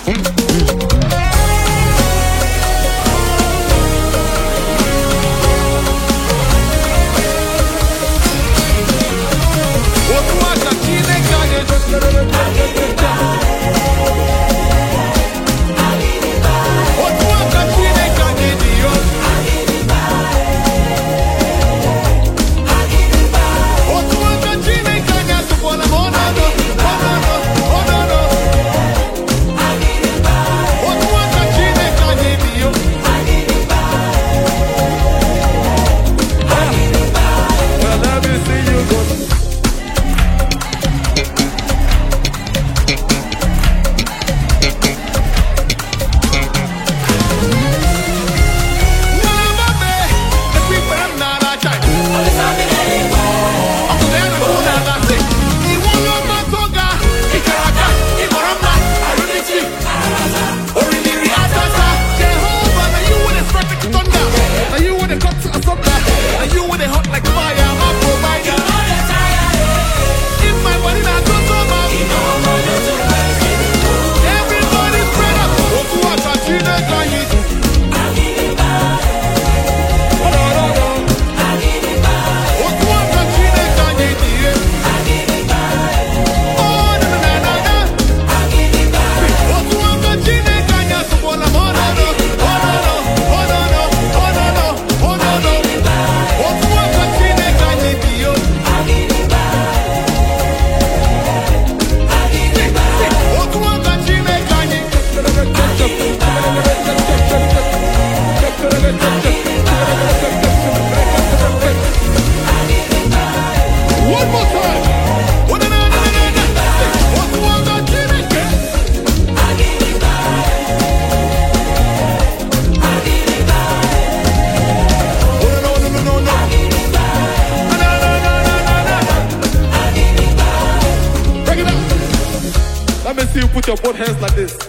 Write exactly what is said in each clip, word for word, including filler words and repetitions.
Put your both hands like this.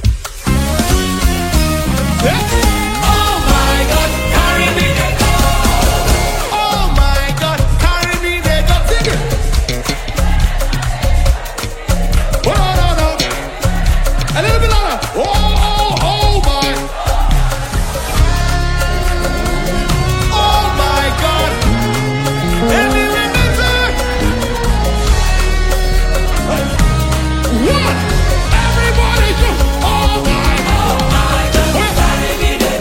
Yeah. Oh my God, carry me there. Oh my God, carry me there. Go sing it. Oh no no. A little bit louder. Oh oh oh my. Oh my God. Any minute there. What? Everybody jump! Oh my! Oh my God, carry me there.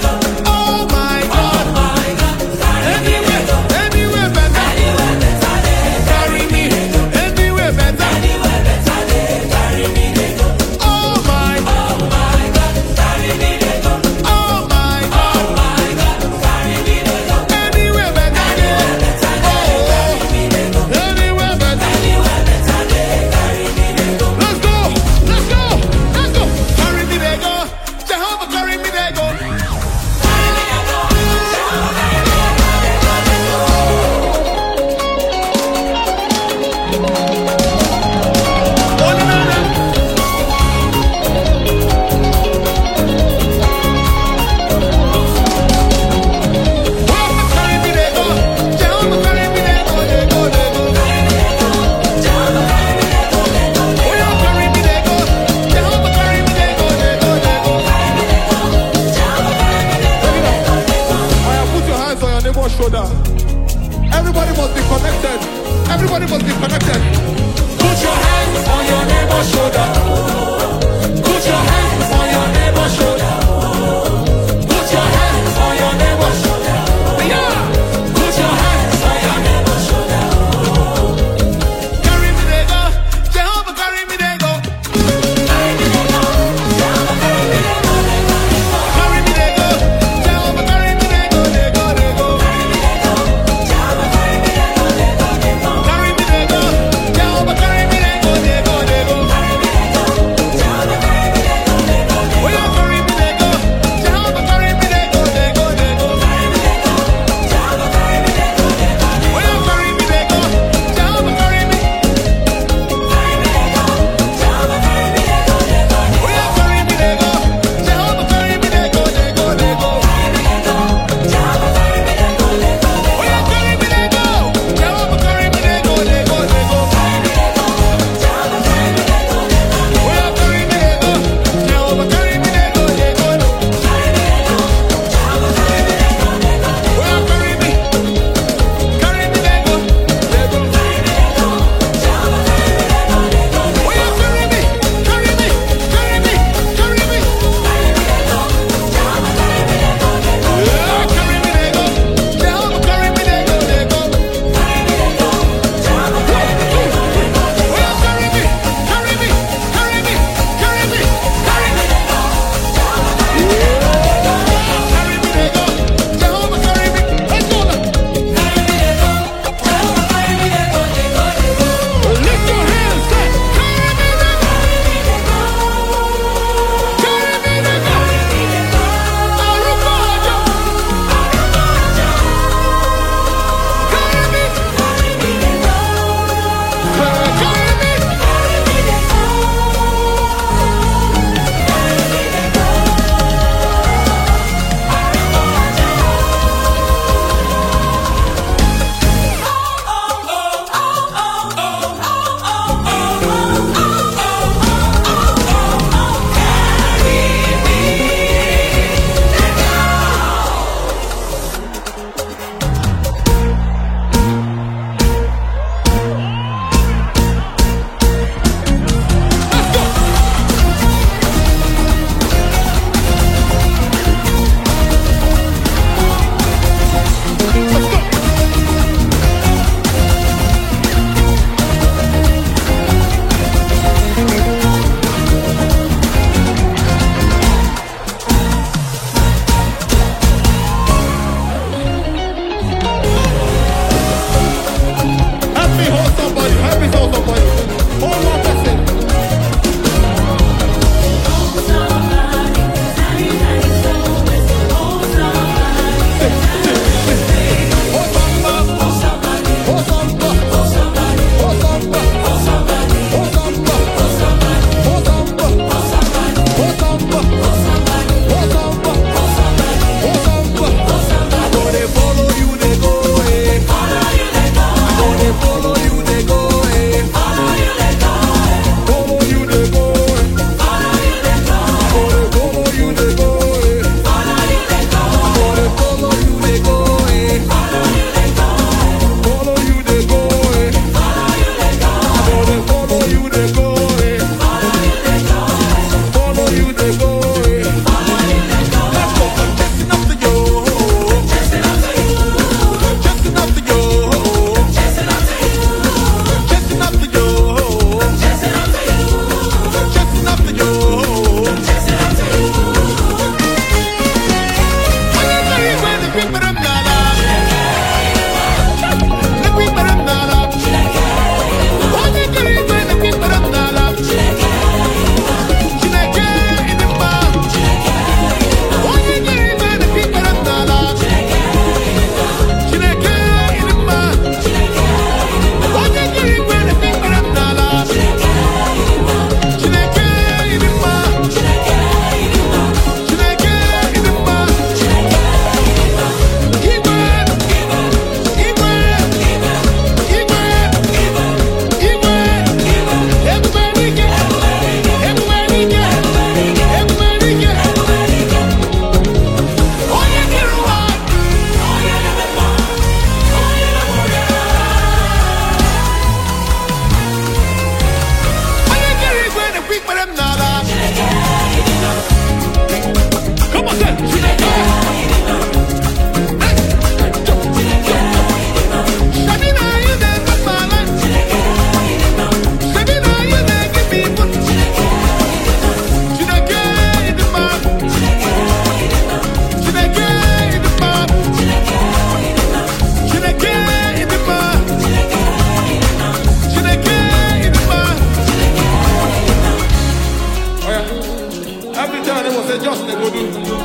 say just the go do.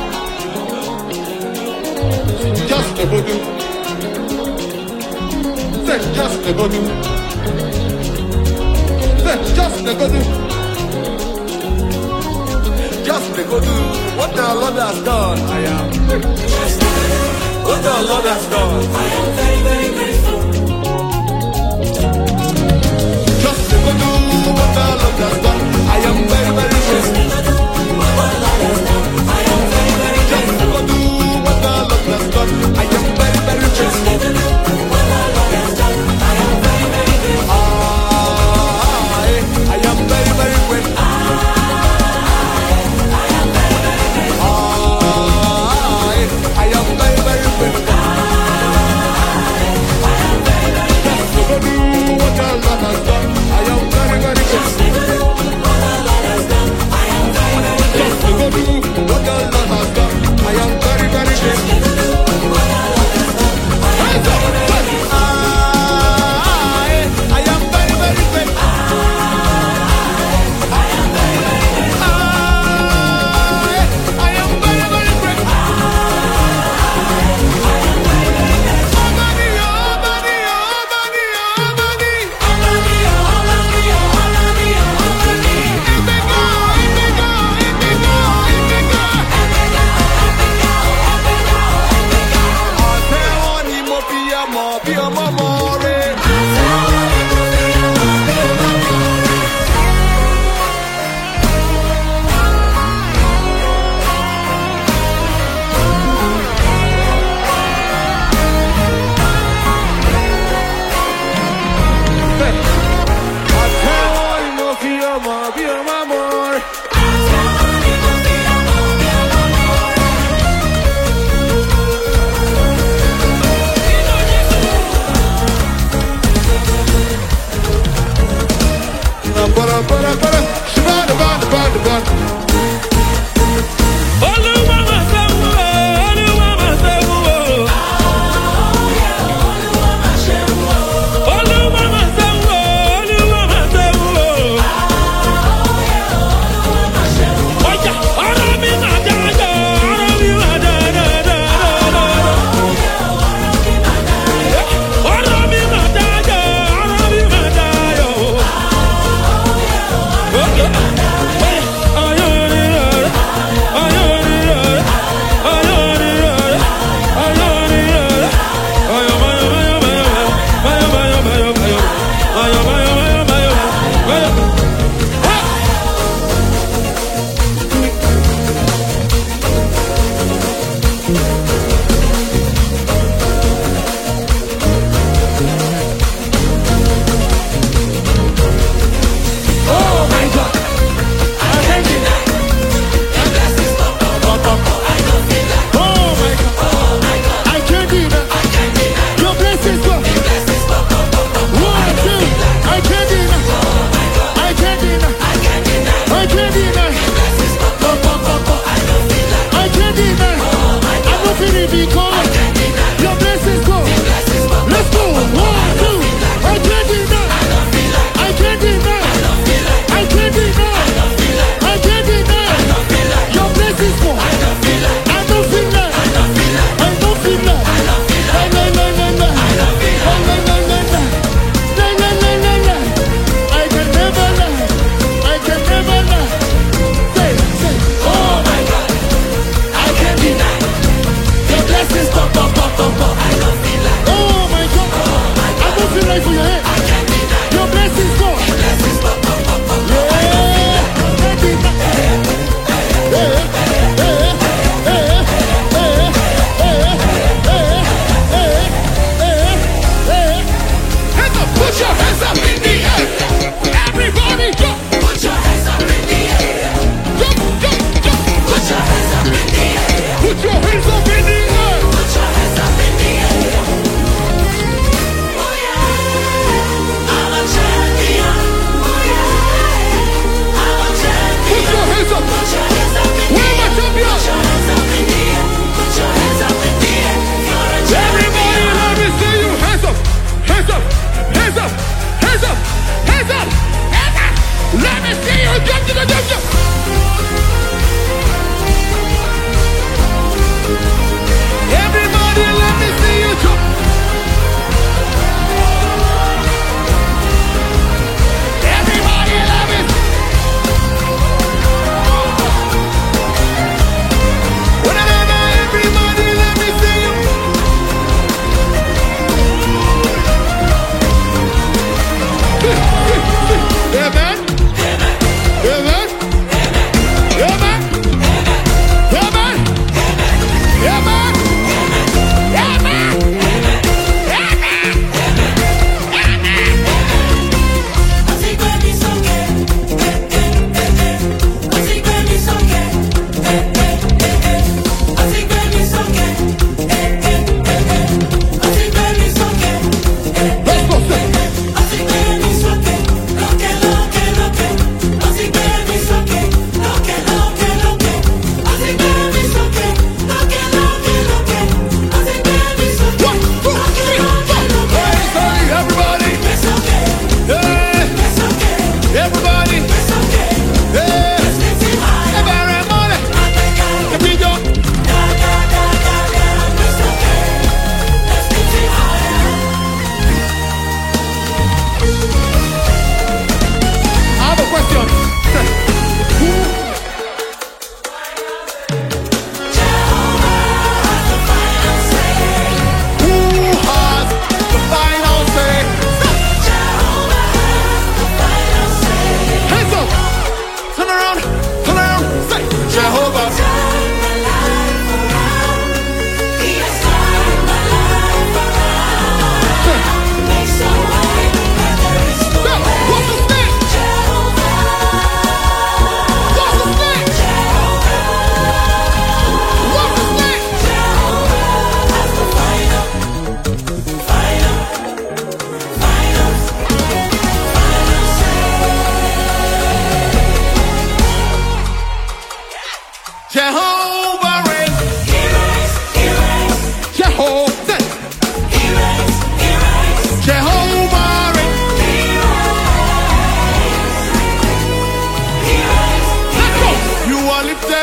Just the go do. Say just the go do. Say just the go do. Just the go do. What the Lord has done, I am. What the Lord has done, I am very, very grateful. Just the go do. What the Lord has done, I am very, very grateful. Just the go do. What the Lord has done, I am very, very grateful. I am very, very grateful.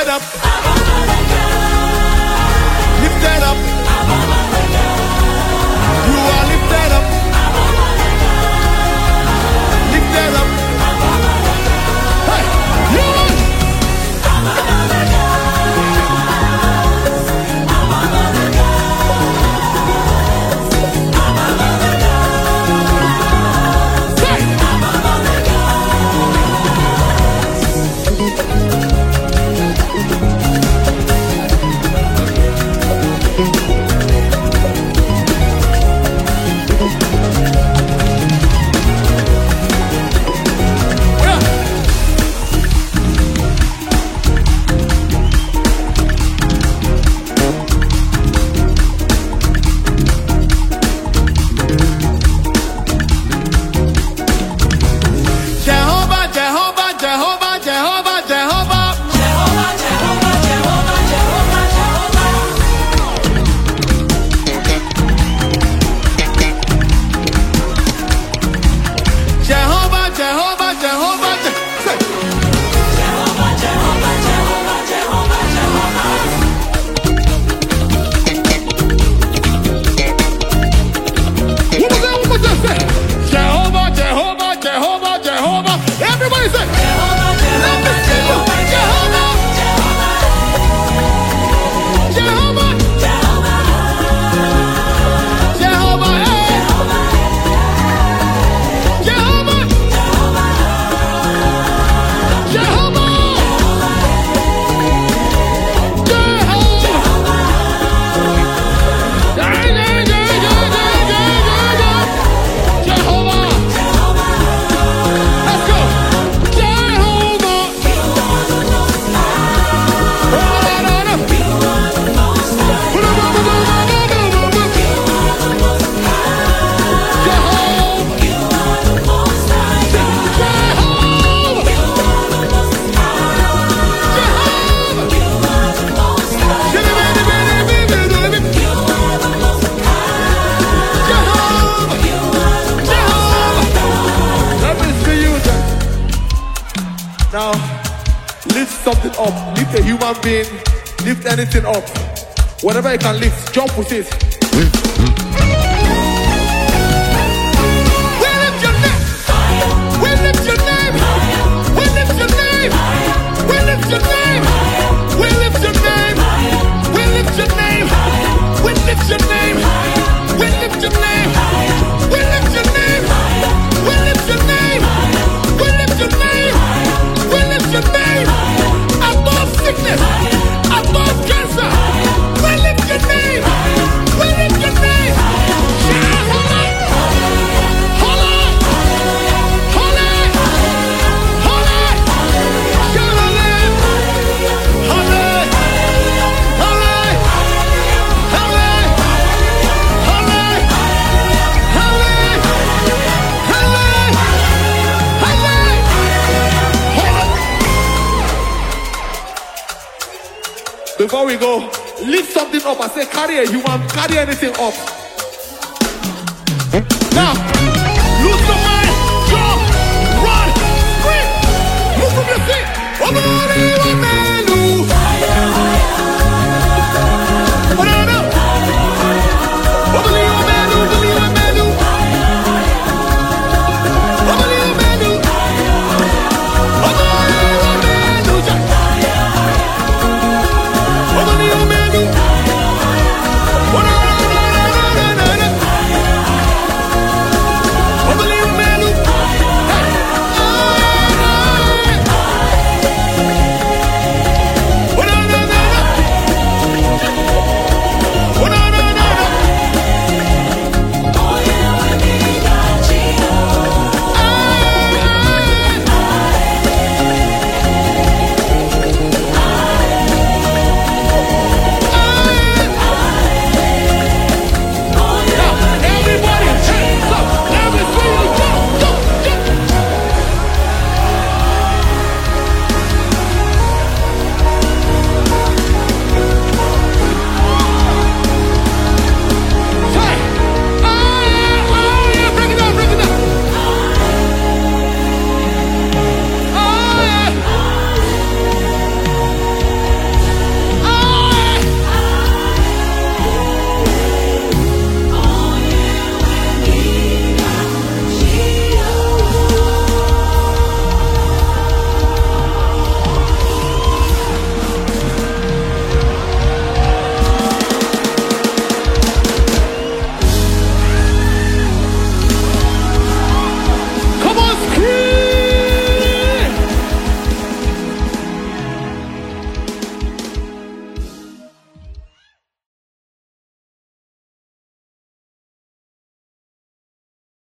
up. Lifted up. You are lifted up. Lifted up. Hey, you are. Now, lift something up. Lift a human being. Lift anything up. Whatever you can lift, jump with it. We lift your name. We lift your name. We lift your name. We lift your name. We lift your name. We lift your name. We lift your name. We lift your name. We lift your name. We lift your name. We lift your name. We lift your name. Above sickness. Above cancer. We lift your name. We lift your name. Hold on. Hold on. Hold on. Hold on. Shout on it. Hold on. Hold on. Hold on. Hold on. Hold on. Hold on. Hold on. Before we go, lift something up. I say carry a human, carry anything up. Now, lose some